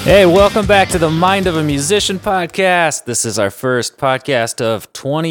Hey, welcome back to the Mind of a Musician podcast. This is our first podcast of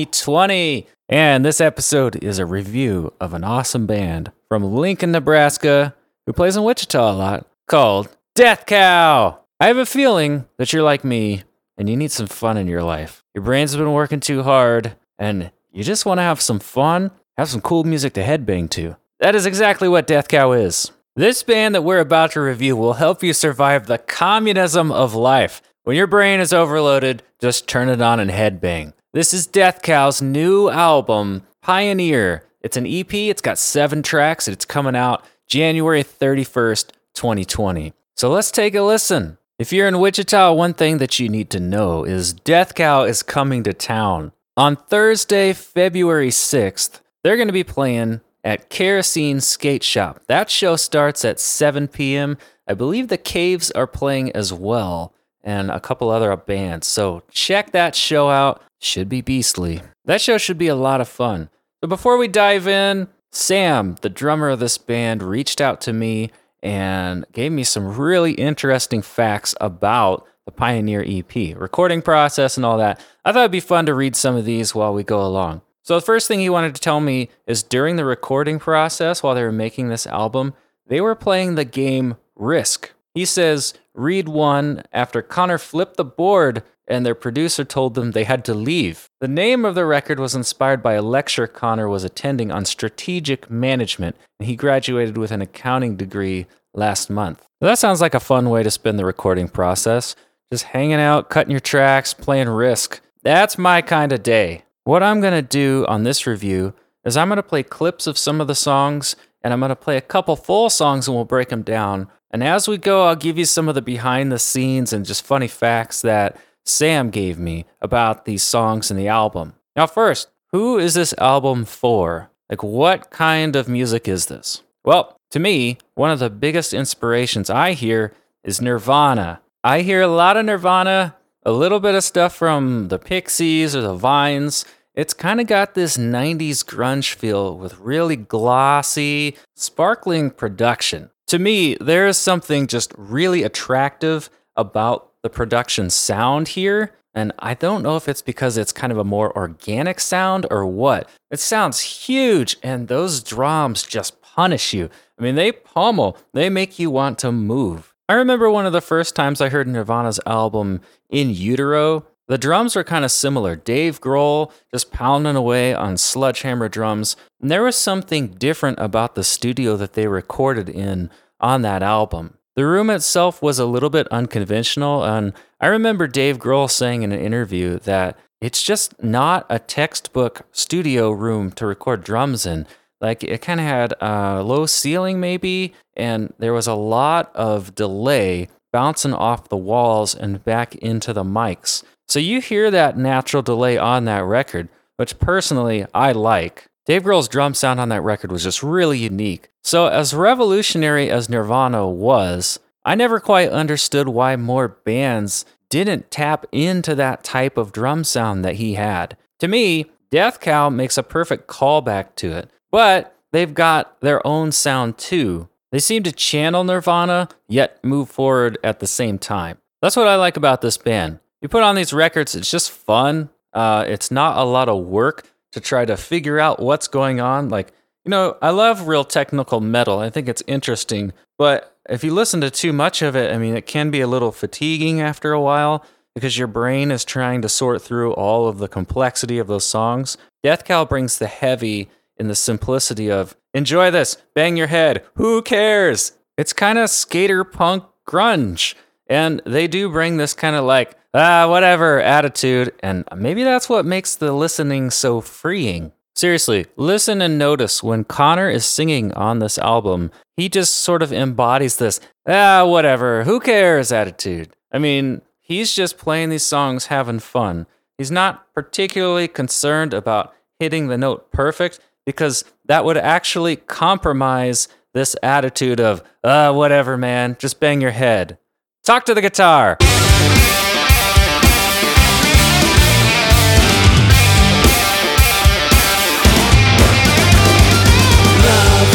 2020, and this episode is a review of an awesome band from Lincoln, Nebraska, who plays in Wichita a lot, called Death Cow. I have a feeling that you're like me, and you need some fun in your life. Your brain's been working too hard, and you just want to have some fun, have some cool music to headbang to. That is exactly what Death Cow is. This band that we're about to review will help you survive the communism of life. When your brain is overloaded, just turn it on and headbang. This is Death Cow's new album, Pioneer. It's an EP, it's got 7 tracks, and it's coming out January 31st, 2020. So let's take a listen. If you're in Wichita, one thing that you need to know is Death Cow is coming to town. On Thursday, February 6th, they're going to be playing at Kerosene Skate Shop. That show starts at 7 p.m. I believe the Caves are playing as well, and a couple other bands. So check that show out. Should be beastly. That show should be a lot of fun. But before we dive in, Sam, the drummer of this band, reached out to me and gave me some really interesting facts about the Pioneer EP, recording process and all that. I thought it'd be fun to read some of these while we go along. So the first thing he wanted to tell me is during the recording process, while they were making this album, they were playing the game Risk. He says, read 1 after Connor flipped the board and their producer told them they had to leave. The name of the record was inspired by a lecture Connor was attending on strategic management, and he graduated with an accounting degree last month. Well, that sounds like a fun way to spend the recording process. Just hanging out, cutting your tracks, playing Risk. That's my kind of day. What I'm going to do on this review is I'm going to play clips of some of the songs, and I'm going to play a couple full songs and we'll break them down. And as we go, I'll give you some of the behind the scenes and just funny facts that Sam gave me about these songs in the album. Now first, who is this album for? Like, what kind of music is this? Well, to me, one of the biggest inspirations I hear is Nirvana. I hear a lot of Nirvana, a little bit of stuff from the Pixies or the Vines. It's kind of got this 90s grunge feel with really glossy, sparkling production. To me, there is something just really attractive about the production sound here, and I don't know if it's because it's kind of a more organic sound or what. It sounds huge, and those drums just punish you. I mean, they pummel. They make you want to move. I remember one of the first times I heard Nirvana's album In Utero. The drums were kind of similar. Dave Grohl just pounding away on sledgehammer drums. And there was something different about the studio that they recorded in on that album. The room itself was a little bit unconventional, and I remember Dave Grohl saying in an interview that it's just not a textbook studio room to record drums in. Like, it kind of had a low ceiling maybe, and there was a lot of delay bouncing off the walls and back into the mics. So you hear that natural delay on that record, which personally I like. Dave Grohl's drum sound on that record was just really unique. So as revolutionary as Nirvana was, I never quite understood why more bands didn't tap into that type of drum sound that he had. To me, Death Cow makes a perfect callback to it. But they've got their own sound too. They seem to channel Nirvana, yet move forward at the same time. That's what I like about this band. You put on these records, it's just fun. It's not a lot of work to try to figure out what's going on. Like, you know, I love real technical metal. I think it's interesting. But if you listen to too much of it, I mean, it can be a little fatiguing after a while because your brain is trying to sort through all of the complexity of those songs. Death Cow brings the heavy in the simplicity of, enjoy this, bang your head, who cares? It's kind of skater punk grunge. And they do bring this kind of like, whatever attitude. And maybe that's what makes the listening so freeing. Seriously, listen and notice when Connor is singing on this album, he just sort of embodies this, whatever, who cares attitude. I mean, he's just playing these songs, having fun. He's not particularly concerned about hitting the note perfect, because that would actually compromise this attitude of, whatever, man, just bang your head. Talk to the guitar.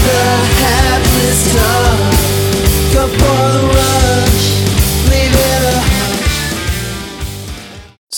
Go for the rush, leave it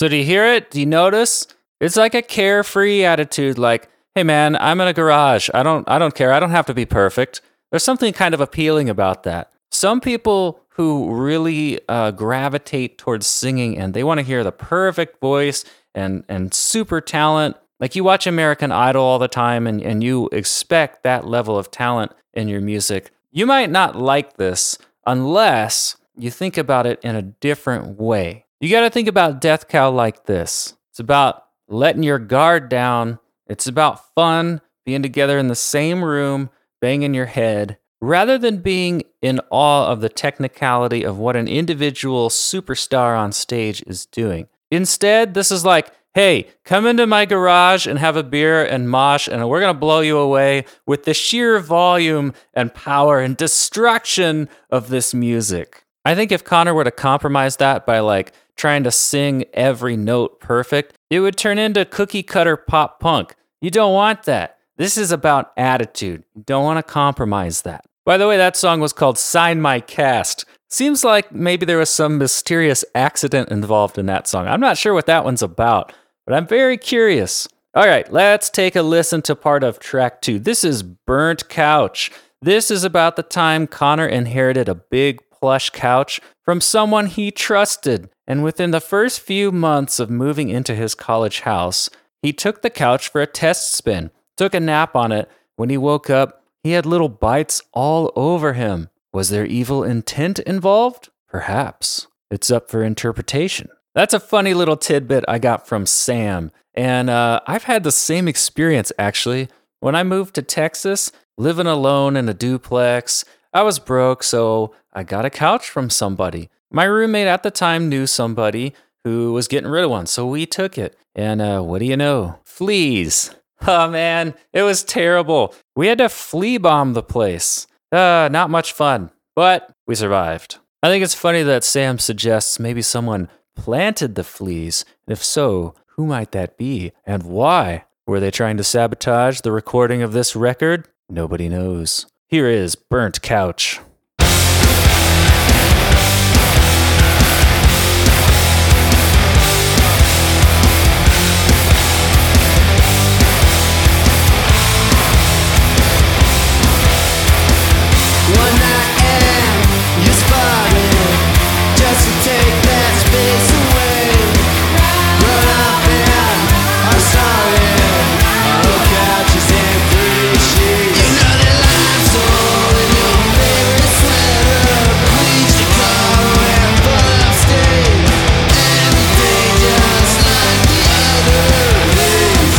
So do you hear it? Do you notice? It's like a carefree attitude, like, hey man, I'm in a garage. I don't care. I don't have to be perfect. There's something kind of appealing about that. Some people who really gravitate towards singing and they want to hear the perfect voice and super talent. Like you watch American Idol all the time and you expect that level of talent in your music. You might not like this unless you think about it in a different way. You got to think about Death Cow like this. It's about letting your guard down. It's about fun, being together in the same room, banging your head, rather than being in awe of the technicality of what an individual superstar on stage is doing. Instead, this is like, hey, come into my garage and have a beer and mosh, and we're going to blow you away with the sheer volume and power and destruction of this music. I think if Connor were to compromise that by like trying to sing every note perfect, it would turn into cookie cutter pop punk. You don't want that. This is about attitude. You don't want to compromise that. By the way, that song was called Sign My Cast. Seems like maybe there was some mysterious accident involved in that song. I'm not sure what that one's about, but I'm very curious. All right, let's take a listen to part of track 2. This is Burnt Couch. This is about the time Connor inherited a big plush couch from someone he trusted. And within the first few months of moving into his college house, he took the couch for a test spin, took a nap on it. When he woke up, he had little bites all over him. Was there evil intent involved? Perhaps. It's up for interpretation. That's a funny little tidbit I got from Sam. And I've had the same experience, actually. When I moved to Texas, living alone in a duplex, I was broke, so I got a couch from somebody. My roommate at the time knew somebody who was getting rid of one, so we took it. And what do you know? Fleas. Oh man, it was terrible. We had to flea bomb the place. Not much fun, but we survived. I think it's funny that Sam suggests maybe someone planted the fleas, and if so, who might that be, and why? Were they trying to sabotage the recording of this record? Nobody knows. Here is Burnt Couch. One night and you spotted just to take that space away. Run up and I'm sorry. Our couches and pretty sheets. You know that life's all in your favorite sweater. Bleach the color and full of stain. Every day just like the other days.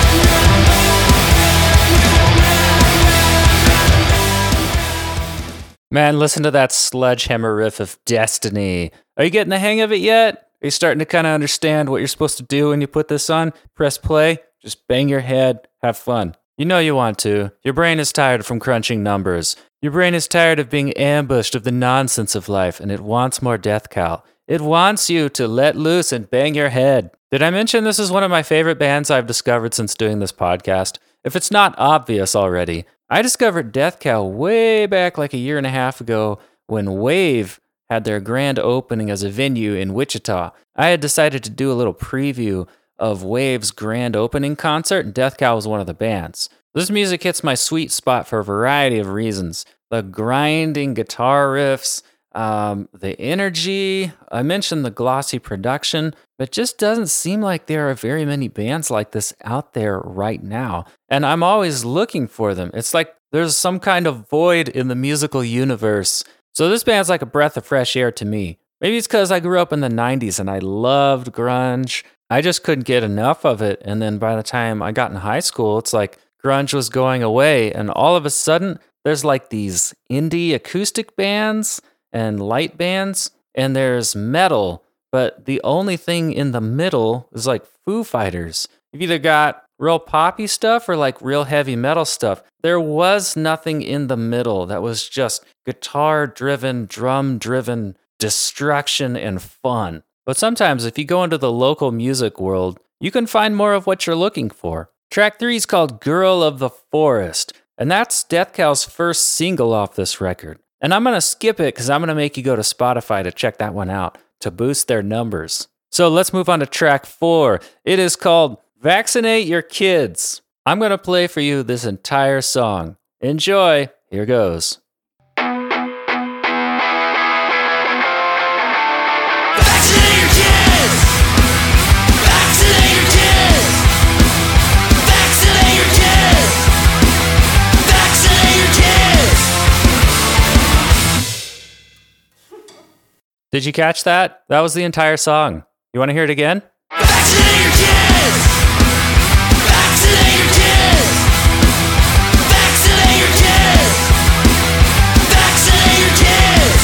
Man, listen to that sledgehammer riff of Destiny. Are you getting the hang of it yet? Are you starting to kind of understand what you're supposed to do when you put this on? Press play, just bang your head, have fun. You know you want to. Your brain is tired from crunching numbers. Your brain is tired of being ambushed of the nonsense of life, and it wants more Death Cow. It wants you to let loose and bang your head. Did I mention this is one of my favorite bands I've discovered since doing this podcast? If it's not obvious already, I discovered Death Cow way back like a year and a half ago when Wave had their grand opening as a venue in Wichita. I had decided to do a little preview of Wave's grand opening concert, and Death Cow was one of the bands. This music hits my sweet spot for a variety of reasons. The grinding guitar riffs, the energy, I mentioned the glossy production, but it just doesn't seem like there are very many bands like this out there right now. And I'm always looking for them. It's like there's some kind of void in the musical universe. So this band's like a breath of fresh air to me. Maybe it's because I grew up in the 90s and I loved grunge. I just couldn't get enough of it. And then by the time I got in high school, it's like grunge was going away. And all of a sudden, there's like these indie acoustic bands and light bands, and there's metal, but the only thing in the middle is like Foo Fighters. You've either got real poppy stuff or like real heavy metal stuff. There was nothing in the middle that was just guitar-driven, drum-driven destruction and fun. But sometimes if you go into the local music world, you can find more of what you're looking for. Track 3 is called Girl of the Forest, and that's Death Cow's first single off this record. And I'm going to skip it because I'm going to make you go to Spotify to check that one out to boost their numbers. So let's move on to track 4. It is called Vaccinate Your Kids. I'm going to play for you this entire song. Enjoy. Here goes. Vaccinate your kids! Vaccinate your kids! Vaccinate your kids! Vaccinate your kids! Did you catch that? That was the entire song. You want to hear it again? Vaccinate your kids! Vaccinate your kids! Vaccinate your kids! Vaccinate your kids!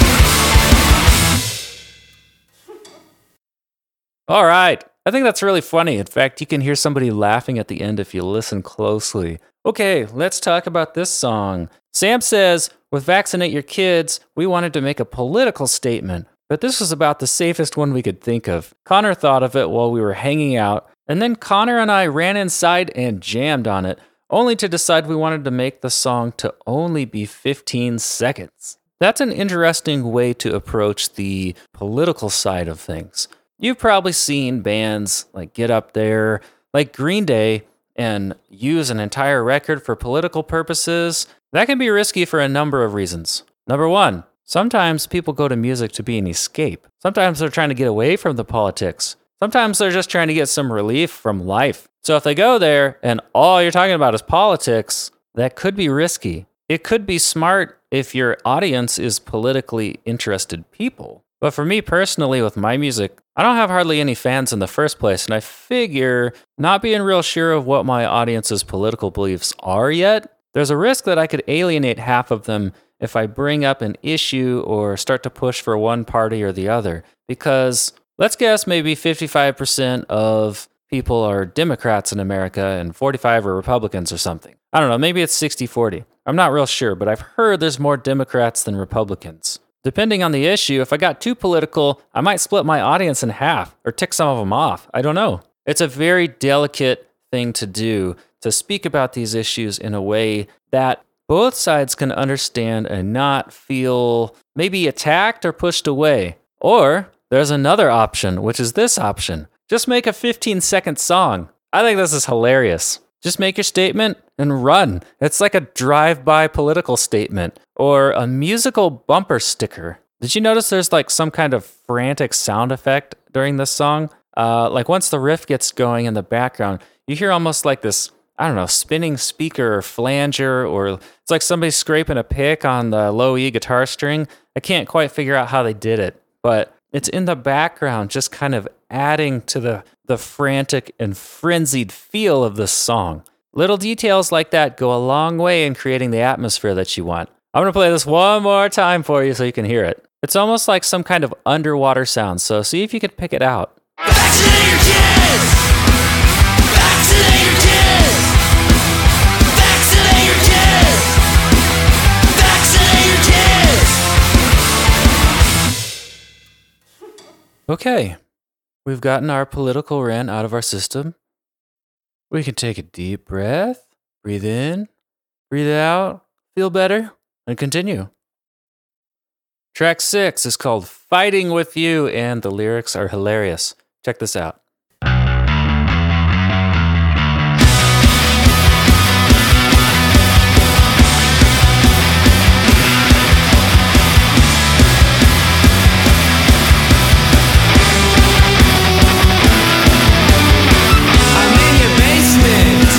All right. I think that's really funny. In fact, you can hear somebody laughing at the end if you listen closely. Okay, let's talk about this song. Sam says, with Vaccinate Your Kids, we wanted to make a political statement, but this was about the safest one we could think of. Connor thought of it while we were hanging out, and then Connor and I ran inside and jammed on it, only to decide we wanted to make the song to only be 15 seconds. That's an interesting way to approach the political side of things. You've probably seen bands like get up there, like Green Day, and use an entire record for political purposes. That can be risky for a number of reasons. Number one, sometimes people go to music to be an escape. Sometimes they're trying to get away from the politics. Sometimes they're just trying to get some relief from life. So if they go there and all you're talking about is politics, that could be risky. It could be smart if your audience is politically interested people. But for me personally, with my music, I don't have hardly any fans in the first place, and I figure not being real sure of what my audience's political beliefs are yet, there's a risk that I could alienate half of them if I bring up an issue or start to push for one party or the other. Because let's guess maybe 55% of people are Democrats in America and 45 are Republicans or something. I don't know, maybe it's 60-40. I'm not real sure, but I've heard there's more Democrats than Republicans. Depending on the issue, if I got too political, I might split my audience in half or tick some of them off. I don't know. It's a very delicate thing to do, to speak about these issues in a way that both sides can understand and not feel maybe attacked or pushed away. Or there's another option, which is this option. Just make a 15-second song. I think this is hilarious. Just make your statement and run. It's like a drive-by political statement or a musical bumper sticker. Did you notice there's like some kind of frantic sound effect during this song? Like once the riff gets going in the background, you hear almost like this, I don't know, spinning speaker or flanger, or it's like somebody scraping a pick on the low E guitar string. I can't quite figure out how they did it, but it's in the background, just kind of adding to the frantic and frenzied feel of this song. Little details like that go a long way in creating the atmosphere that you want. I'm going to play this one more time for you so you can hear it. It's almost like some kind of underwater sound, so see if you can pick it out. Vaccinate your kids! Vaccinate your kids! Vaccinate your kids! Vaccinate your kids! Okay, we've gotten our political rant out of our system. We can take a deep breath, breathe in, breathe out, feel better, and continue. Track 6 is called Fighting With You, and the lyrics are hilarious. Check this out. I'm in your basement,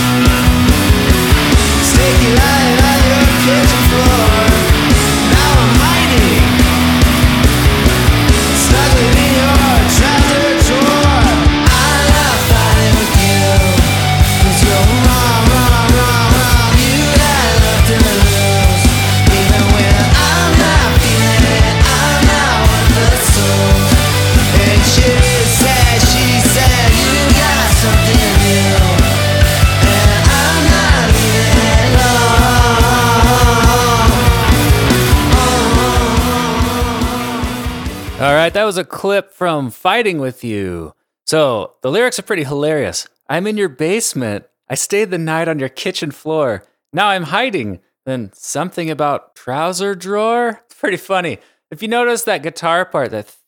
sticky light on your kitchen floor. Now I'm hiding, snuggling in your trouser drawer. I love fighting with you, 'cause you're wrong, wrong, wrong, wrong. You got nothing to lose, even when I'm not feeling it. I'm not worth the soul. And she said, you got something new, and I'm not leaving it alone. All right, that was a clip from Fighting With You. So the lyrics are pretty hilarious. I'm in your basement. I stayed the night on your kitchen floor. Now I'm hiding. Then something about trouser drawer. It's pretty funny. If you notice that guitar part, that thick,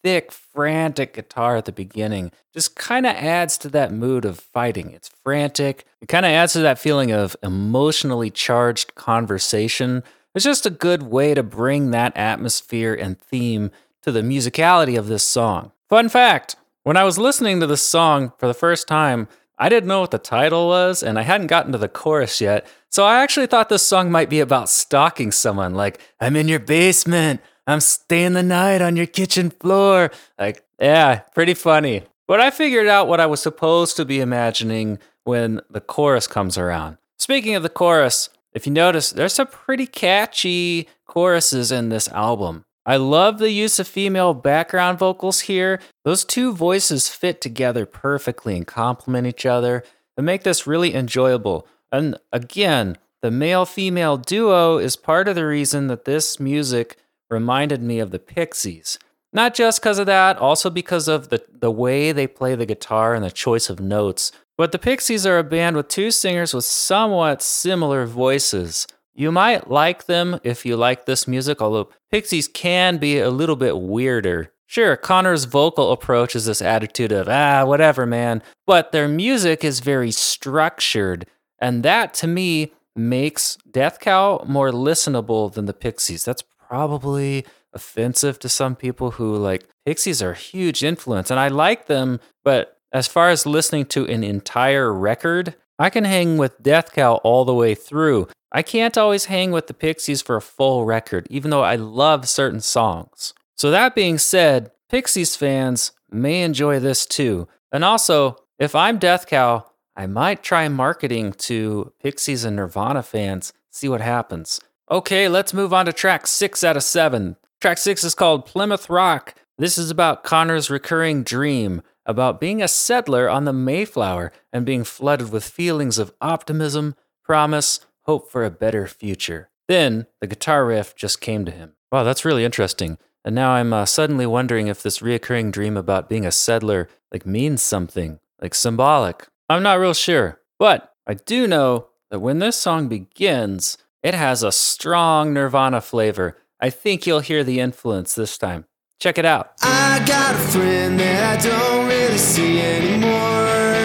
frantic guitar at the beginning just kind of adds to that mood of fighting. It's frantic. It kind of adds to that feeling of emotionally charged conversation. It's just a good way to bring that atmosphere and theme to the musicality of this song. Fun fact, when I was listening to this song for the first time, I didn't know what the title was, and I hadn't gotten to the chorus yet, so I actually thought this song might be about stalking someone, like, I'm in your basement, I'm staying the night on your kitchen floor. Like, yeah, pretty funny. But I figured out what I was supposed to be imagining when the chorus comes around. Speaking of the chorus, if you notice, there's some pretty catchy choruses in this album. I love the use of female background vocals here. Those two voices fit together perfectly and complement each other and make this really enjoyable. And again, the male-female duo is part of the reason that this music reminded me of the Pixies. Not just because of that, also because of the way they play the guitar and the choice of notes. But the Pixies are a band with two singers with somewhat similar voices. You might like them if you like this music, although Pixies can be a little bit weirder. Sure, Connor's vocal approach is this attitude of, whatever, man. But their music is very structured, and that, to me, makes Death Cow more listenable than the Pixies. That's probably offensive to some people who, like, Pixies are a huge influence, and I like them, but as far as listening to an entire record, I can hang with Death Cow all the way through. I can't always hang with the Pixies for a full record, even though I love certain songs. So that being said, Pixies fans may enjoy this too. And also, if I'm Death Cow, I might try marketing to Pixies and Nirvana fans, see what happens. Okay, let's move on to track 6 out of 7. Track 6 is called Plymouth Rock. This is about Connor's recurring dream, about being a settler on the Mayflower and being flooded with feelings of optimism, promise, hope for a better future. Then, the guitar riff just came to him. Wow, that's really interesting. And now I'm suddenly wondering if this reoccurring dream about being a settler means something, symbolic. I'm not real sure. But I do know that when this song begins, it has a strong Nirvana flavor. I think you'll hear the influence this time. Check it out. I got a friend that I don't really see anymore.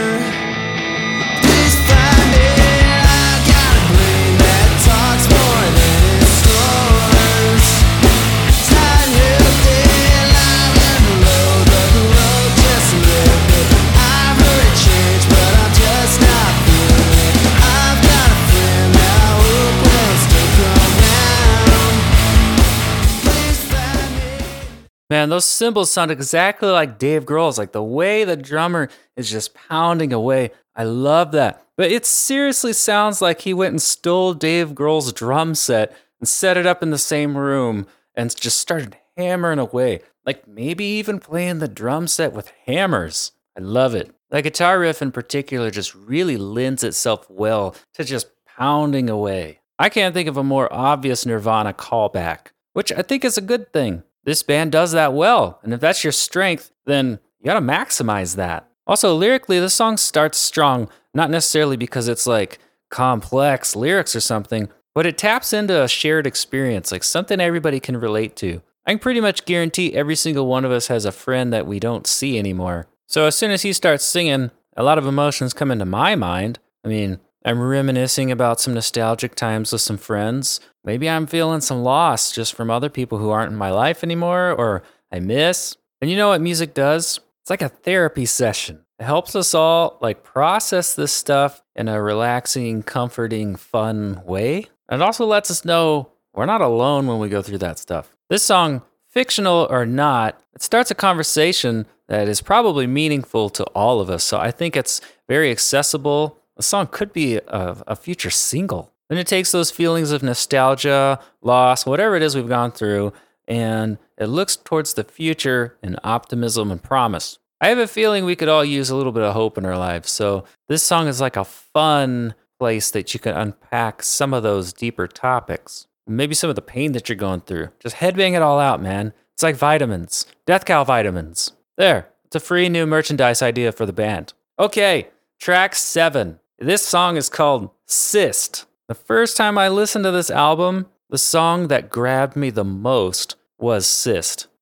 Please find it. I got a brain that talks more than it snores. Tired of being lying in the road, but the road just a little bit. I've heard it change, but I'm just not feeling it. I've got a friend that I hope will still come round. Please find me. Man, those cymbals sound exactly like Dave Grohl's, like the way the drummer is just pounding away. I love that. But it seriously sounds like he went and stole Dave Grohl's drum set and set it up in the same room and just started hammering away. Like maybe even playing the drum set with hammers. I love it. The guitar riff in particular just really lends itself well to just pounding away. I can't think of a more obvious Nirvana callback, which I think is a good thing. This band does that well, and if that's your strength, then you gotta maximize that. Also, lyrically, this song starts strong, not necessarily because it's complex lyrics or something, but it taps into a shared experience, something everybody can relate to. I can pretty much guarantee every single one of us has a friend that we don't see anymore. So as soon as he starts singing, a lot of emotions come into my mind. I mean, I'm reminiscing about some nostalgic times with some friends. Maybe I'm feeling some loss just from other people who aren't in my life anymore, or I miss. And you know what music does? It's like a therapy session. It helps us all process this stuff in a relaxing, comforting, fun way. And it also lets us know we're not alone when we go through that stuff. This song, fictional or not, it starts a conversation that is probably meaningful to all of us. So I think it's very accessible. The song could be a future single. And it takes those feelings of nostalgia, loss, whatever it is we've gone through, and it looks towards the future in optimism and promise. I have a feeling we could all use a little bit of hope in our lives. So this song is like a fun place that you can unpack some of those deeper topics. Maybe some of the pain that you're going through. Just headbang it all out, man. It's like vitamins. Death Cow vitamins. There. It's a free new merchandise idea for the band. Okay, track 7. This song is called Cyst. The first time I listened to this album, the song that grabbed me the most was Cyst.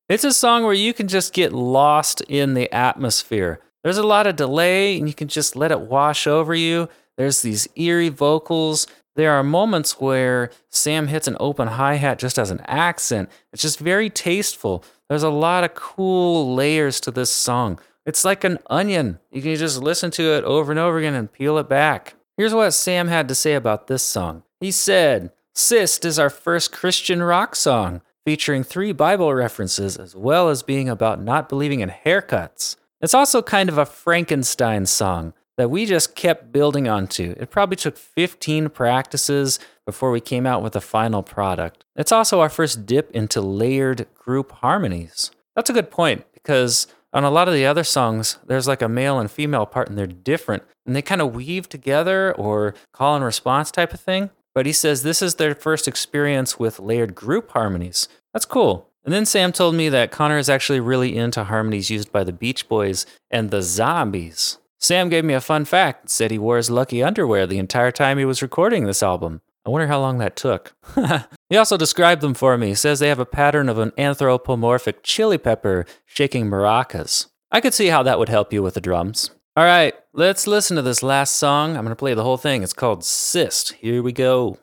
It's a song where you can just get lost in the atmosphere. There's a lot of delay, and you can just let it wash over you. There's these eerie vocals. There are moments where Sam hits an open hi-hat just as an accent. It's just very tasteful. There's a lot of cool layers to this song. It's like an onion. You can just listen to it over and over again and peel it back. Here's what Sam had to say about this song. He said, "Sist is our first Christian rock song, featuring 3 Bible references as well as being about not believing in haircuts. It's also kind of a Frankenstein song that we just kept building onto. It probably took 15 practices before we came out with the final product. It's also our first dip into layered group harmonies." That's a good point, because on a lot of the other songs, there's like a male and female part and they're different, and they kind of weave together or call and response type of thing. But he says this is their first experience with layered group harmonies. That's cool. And then Sam told me that Connor is actually really into harmonies used by the Beach Boys and the Zombies. Sam gave me a fun fact, said he wore his lucky underwear the entire time he was recording this album. I wonder how long that took. He also described them for me. He says they have a pattern of an anthropomorphic chili pepper shaking maracas. I could see how that would help you with the drums. All right, let's listen to this last song. I'm going to play the whole thing. It's called Sist. Here we go.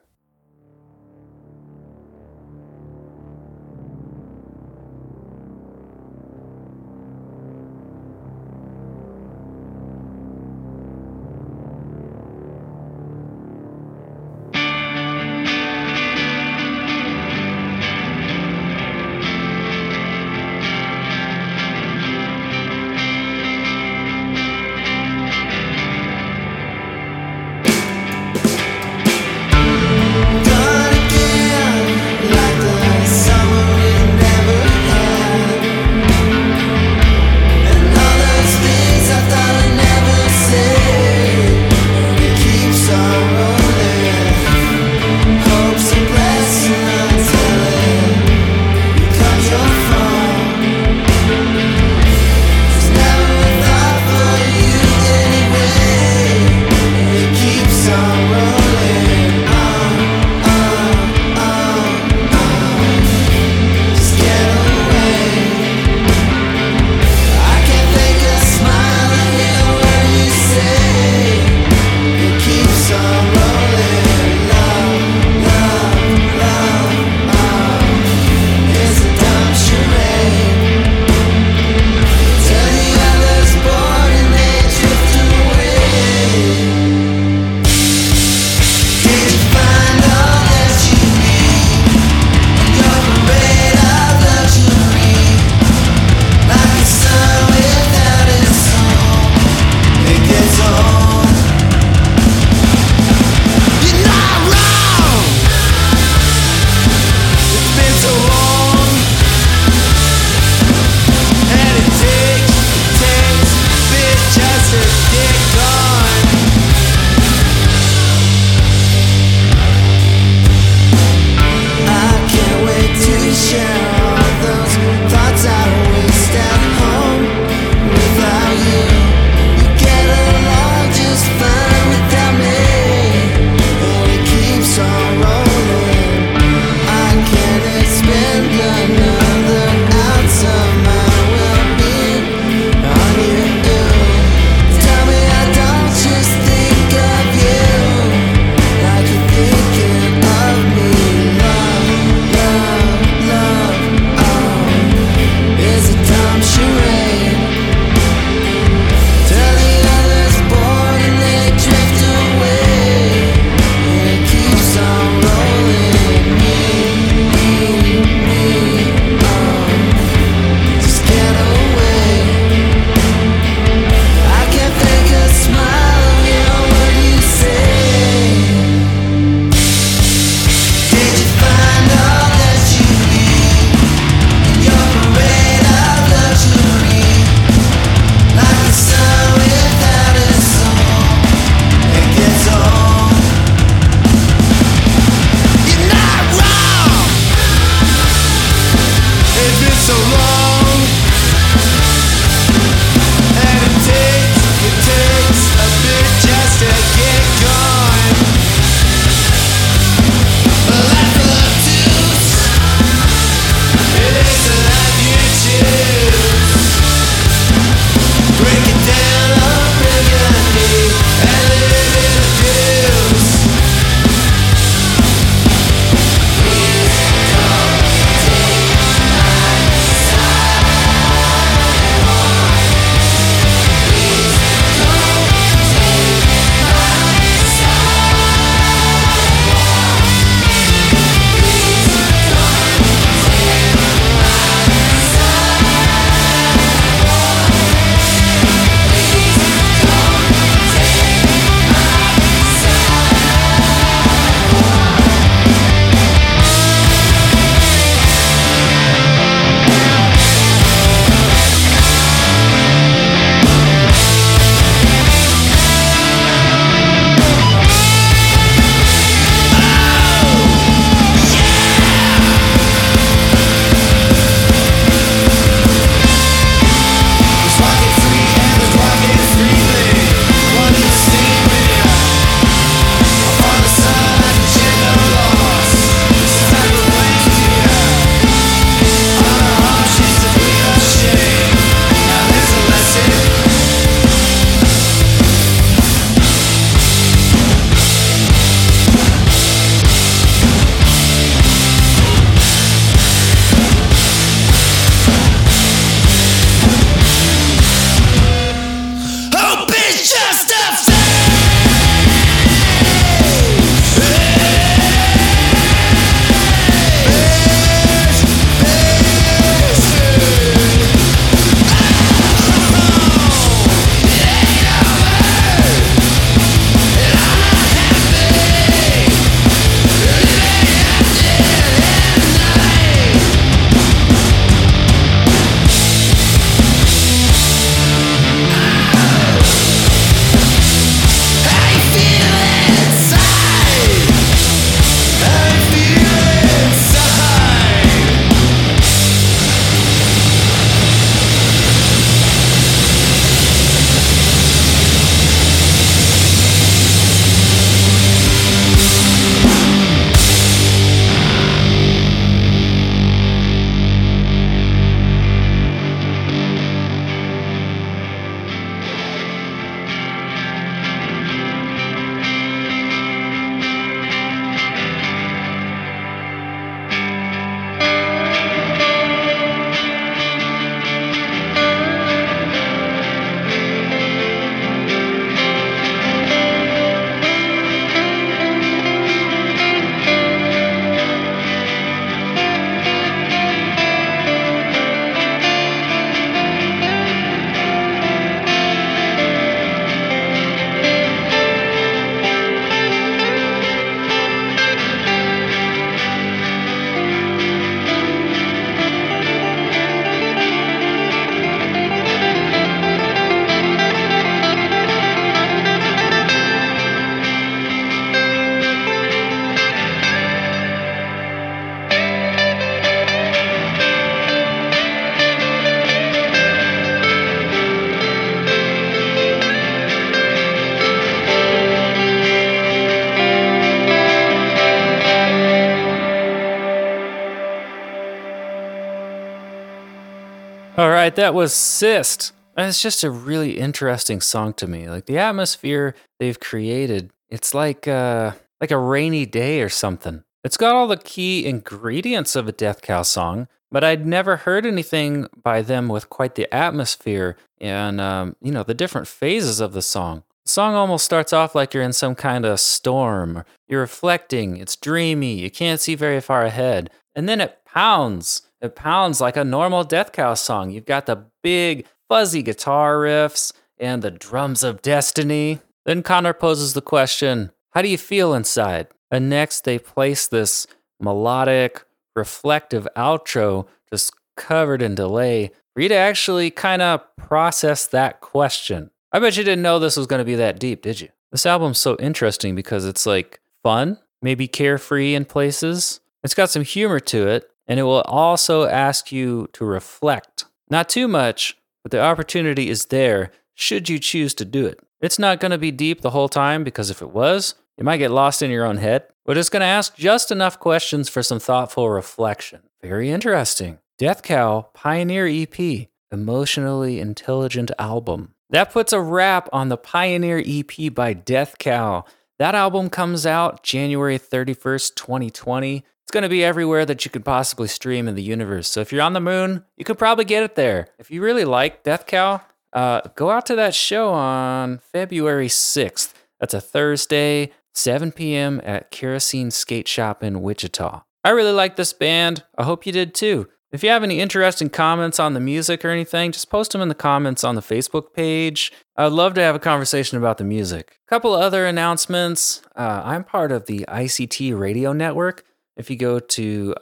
right, that was Cyst. And it's just a really interesting song to me. Like the atmosphere they've created, it's like a rainy day or something. It's got all the key ingredients of a Death Cow song, but I'd never heard anything by them with quite the atmosphere and the different phases of the song. The song almost starts off like you're in some kind of storm. You're reflecting, it's dreamy, you can't see very far ahead. And then it pounds. It pounds like a normal Death Cow song. You've got the big, fuzzy guitar riffs and the drums of destiny. Then Connor poses the question, how do you feel inside? And next they place this melodic, reflective outro just covered in delay for you to actually kind of process that question. I bet you didn't know this was going to be that deep, did you? This album's so interesting because it's like fun, maybe carefree in places. It's got some humor to it, and it will also ask you to reflect. Not too much, but the opportunity is there should you choose to do it. It's not going to be deep the whole time because if it was, you might get lost in your own head, but it's going to ask just enough questions for some thoughtful reflection. Very interesting. Death Cow Pioneer EP, Emotionally Intelligent Album. That puts a wrap on the Pioneer EP by Death Cow. That album comes out January 31st, 2020. It's going to be everywhere that you could possibly stream in the universe. So if you're on the moon, you could probably get it there. If you really like Death Cow, go out to that show on February 6th. That's a Thursday, 7 p.m. at Kerosene Skate Shop in Wichita. I really like this band. I hope you did too. If you have any interesting comments on the music or anything, just post them in the comments on the Facebook page. I'd love to have a conversation about the music. A couple other announcements. I'm part of the ICT Radio Network. If you go to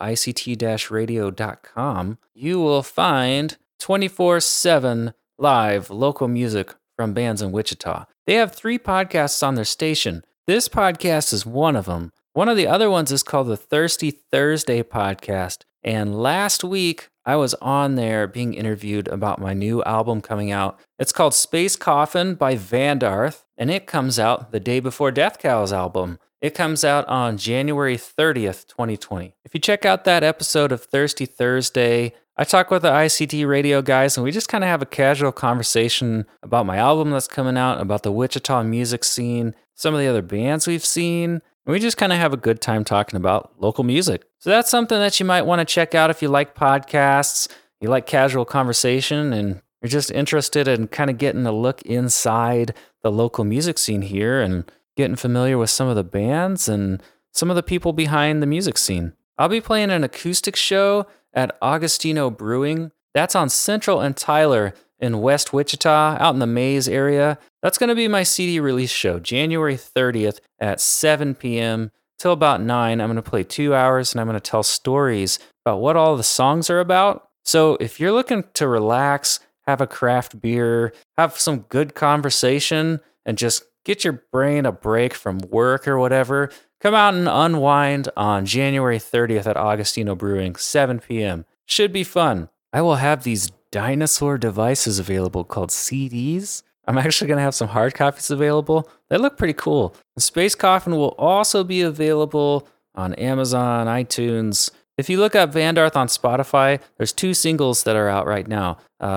ict-radio.com, you will find 24/7 live local music from bands in Wichita. They have 3 podcasts on their station. This podcast is one of them. One of the other ones is called the Thirsty Thursday podcast. And last week, I was on there being interviewed about my new album coming out. It's called Space Coffin by Vandarth, and it comes out the day before Death Cow's album. It comes out on January 30th, 2020. If you check out that episode of Thirsty Thursday, I talk with the ICT radio guys, and we just kind of have a casual conversation about my album that's coming out, about the Wichita music scene, some of the other bands we've seen. And we just kind of have a good time talking about local music. So that's something that you might want to check out if you like podcasts, you like casual conversation, and you're just interested in kind of getting a look inside the local music scene here and getting familiar with some of the bands and some of the people behind the music scene. I'll be playing an acoustic show at Augustino Brewing. That's on Central and Tyler in West Wichita, out in the Maze area. That's going to be my CD release show, January 30th at 7 p.m. till about 9. I'm going to play 2 hours, and I'm going to tell stories about what all the songs are about. So if you're looking to relax, have a craft beer, have some good conversation, and just get your brain a break from work or whatever, come out and unwind on January 30th at Augustino Brewing, 7 p.m. Should be fun. I will have these dinosaur devices available called CDs. I'm actually going to have some hard copies available. They look pretty cool. The Space Coffin will also be available on Amazon, iTunes. If you look up Vandarth on Spotify, there's 2 singles that are out right now.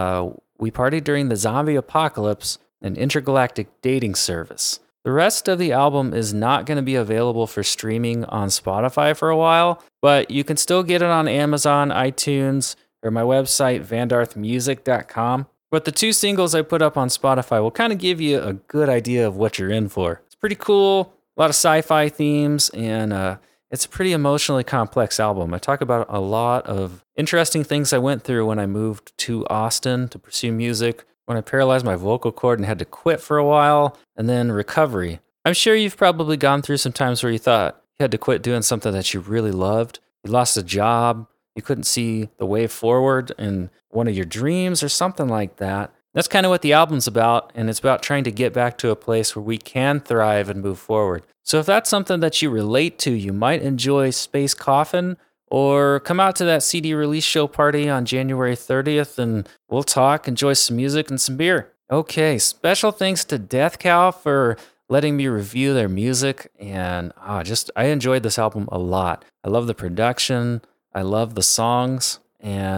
We Partied During the Zombie Apocalypse and Intergalactic Dating Service. The rest of the album is not going to be available for streaming on Spotify for a while, but you can still get it on Amazon, iTunes, or my website, vandarthmusic.com. But the 2 singles I put up on Spotify will kind of give you a good idea of what you're in for. It's pretty cool, a lot of sci-fi themes, and it's a pretty emotionally complex album. I talk about a lot of interesting things I went through when I moved to Austin to pursue music, when I paralyzed my vocal cord and had to quit for a while, and then recovery. I'm sure you've probably gone through some times where you thought you had to quit doing something that you really loved. You lost a job, you couldn't see the way forward in one of your dreams or something like that. That's kind of what the album's about, and it's about trying to get back to a place where we can thrive and move forward. So if that's something that you relate to, you might enjoy Space Coffin, or come out to that CD release show party on January 30th, and we'll talk, enjoy some music and some beer. Okay, special thanks to Death Cow for letting me review their music, and I enjoyed this album a lot. I love the production, I love the songs, and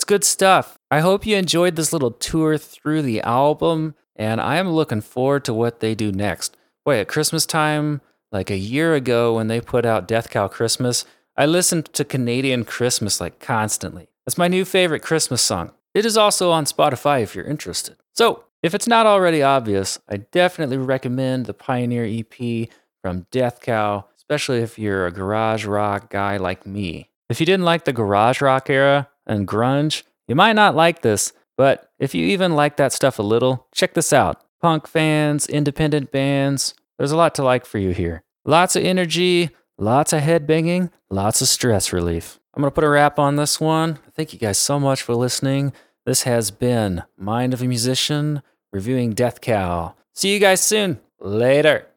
It's good stuff. I hope you enjoyed this little tour through the album, and I am looking forward to what they do next. Boy, at Christmas time, like a year ago when they put out Death Cow Christmas, I listened to Canadian Christmas like constantly. That's my new favorite Christmas song. It is also on Spotify if you're interested. So, if it's not already obvious, I definitely recommend the Pioneer EP from Death Cow, especially if you're a garage rock guy like me. If you didn't like the garage rock era and grunge, you might not like this, but if you even like that stuff a little, check this out. Punk fans, independent bands, there's a lot to like for you here. Lots of energy, lots of headbanging, lots of stress relief. I'm going to put a wrap on this one. Thank you guys so much for listening. This has been Mind of a Musician reviewing Death Cow. See you guys soon. Later.